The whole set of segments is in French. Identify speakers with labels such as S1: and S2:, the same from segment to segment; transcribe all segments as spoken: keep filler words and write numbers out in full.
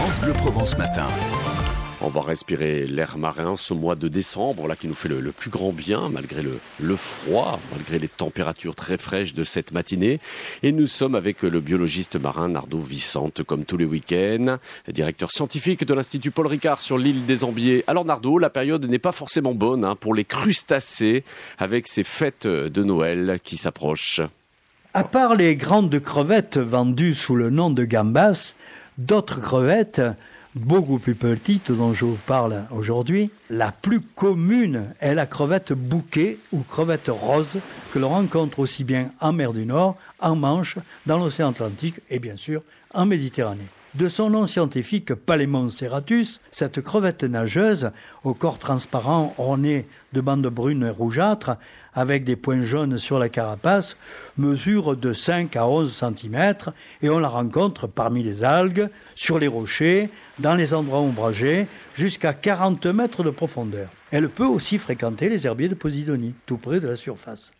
S1: France Bleu Provence matin.
S2: On va respirer l'air marin ce mois de décembre, là qui nous fait le, le plus grand bien, malgré le, le froid, malgré les températures très fraîches de cette matinée. Et nous sommes avec le biologiste marin Nardo Vicente, comme tous les week-ends, directeur scientifique de l'Institut Paul Ricard sur l'île des Ambiers. Alors Nardo, la période n'est pas forcément bonne hein, pour les crustacés, avec ces fêtes de Noël qui s'approchent.
S3: À part les grandes crevettes vendues sous le nom de gambas, d'autres crevettes beaucoup plus petites dont je vous parle aujourd'hui, la plus commune est la crevette bouquet ou crevette rose que l'on rencontre aussi bien en mer du Nord, en Manche, dans l'océan Atlantique et bien sûr en Méditerranée. De son nom scientifique Palémon serratus, cette crevette nageuse, au corps transparent orné de bandes brunes rougeâtres, avec des points jaunes sur la carapace, mesure de cinq à onze centimètres et on la rencontre parmi les algues, sur les rochers, dans les endroits ombragés, jusqu'à quarante mètres de profondeur. Elle peut aussi fréquenter les herbiers de Posidonie, tout près de la surface.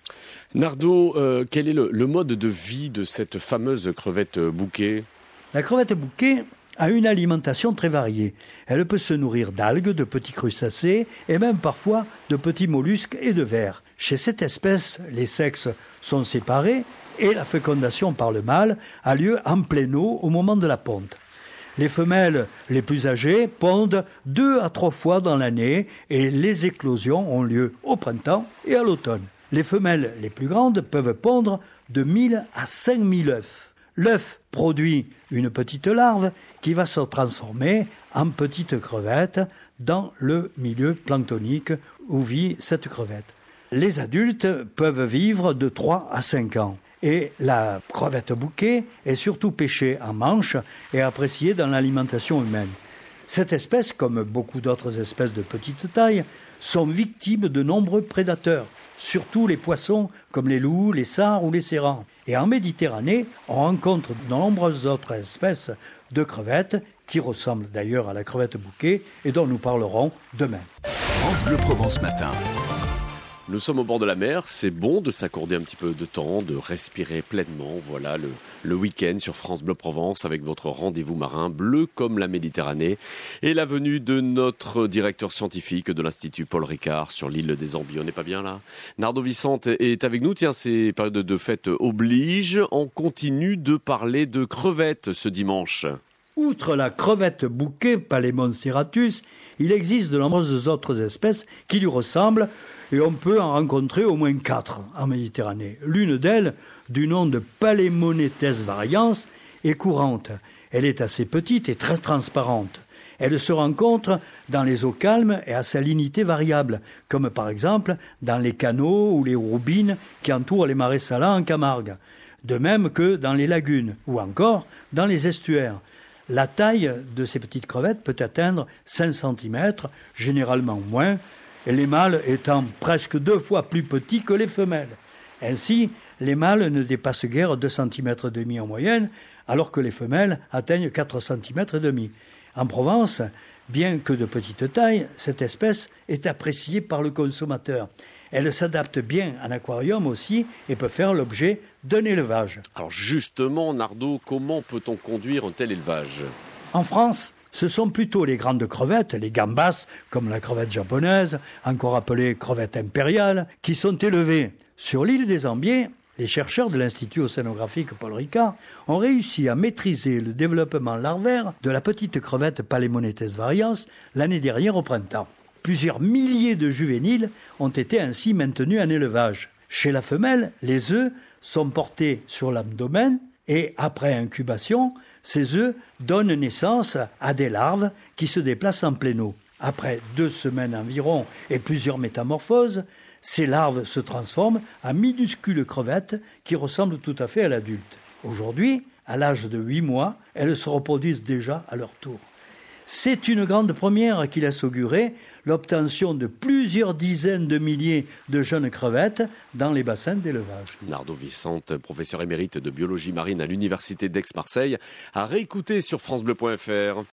S2: Nardo, euh, quel est le, le mode de vie de cette fameuse crevette bouquet ?
S3: La crevette bouquet a une alimentation très variée. Elle peut se nourrir d'algues, de petits crustacés et même parfois de petits mollusques et de vers. Chez cette espèce, les sexes sont séparés et la fécondation par le mâle a lieu en pleine eau au moment de la ponte. Les femelles les plus âgées pondent deux à trois fois dans l'année et les éclosions ont lieu au printemps et à l'automne. Les femelles les plus grandes peuvent pondre de mille à cinq mille œufs. L'œuf produit une petite larve qui va se transformer en petite crevette dans le milieu planctonique où vit cette crevette. Les adultes peuvent vivre de trois à cinq ans. Et la crevette bouquet est surtout pêchée en Manche et appréciée dans l'alimentation humaine. Cette espèce, comme beaucoup d'autres espèces de petite taille, sont victimes de nombreux prédateurs, surtout les poissons comme les loups, les sards ou les serrans. Et en Méditerranée, on rencontre de nombreuses autres espèces de crevettes qui ressemblent d'ailleurs à la crevette bouquet et dont nous parlerons demain.
S1: France Bleu Provence matin.
S2: Nous sommes au bord de la mer, c'est bon de s'accorder un petit peu de temps, de respirer pleinement. Voilà le, le week-end sur France Bleu Provence avec votre rendez-vous marin bleu comme la Méditerranée et la venue de notre directeur scientifique de l'Institut Paul Ricard sur l'île des Ambiers. On n'est pas bien là ? Nardo Vicente est avec nous. Tiens, ces périodes de fête obligent. On continue de parler de crevettes ce dimanche.
S3: Outre la crevette bouquet, Palémon serratus, il existe de nombreuses autres espèces qui lui ressemblent et on peut en rencontrer au moins quatre en Méditerranée. L'une d'elles, du nom de Palémonetes varians, est courante. Elle est assez petite et très transparente. Elle se rencontre dans les eaux calmes et à salinité variable, comme par exemple dans les canaux ou les roubines qui entourent les marais salants en Camargue, de même que dans les lagunes ou encore dans les estuaires. La taille de ces petites crevettes peut atteindre cinq centimètres, généralement moins, et les mâles étant presque deux fois plus petits que les femelles. Ainsi, les mâles ne dépassent guère deux centimètres et demi en moyenne, alors que les femelles atteignent quatre centimètres et demi. En Provence, bien que de petite taille, cette espèce est appréciée par le consommateur. Elle s'adapte bien en aquarium aussi et peut faire l'objet d'un élevage.
S2: Alors justement, Nardo, comment peut-on conduire un tel élevage ?
S3: En France, ce sont plutôt les grandes crevettes, les gambas, comme la crevette japonaise, encore appelée crevette impériale, qui sont élevées. Sur l'île des Ambiers, les chercheurs de l'Institut océanographique Paul Ricard ont réussi à maîtriser le développement larvaire de la petite crevette Palémonetes varians l'année dernière au printemps. Plusieurs milliers de juvéniles ont été ainsi maintenus en élevage. Chez la femelle, les œufs sont portés sur l'abdomen et après incubation, ces œufs donnent naissance à des larves qui se déplacent en pleine eau. Après deux semaines environ et plusieurs métamorphoses, ces larves se transforment en minuscules crevettes qui ressemblent tout à fait à l'adulte. Aujourd'hui, à l'âge de huit mois, elles se reproduisent déjà à leur tour. C'est une grande première qui laisse augurer l'obtention de plusieurs dizaines de milliers de jeunes crevettes dans les bassins d'élevage.
S2: Nardo Vicente, professeur émérite de biologie marine à l'Université d'Aix-Marseille, à réécouter sur francebleu point f r.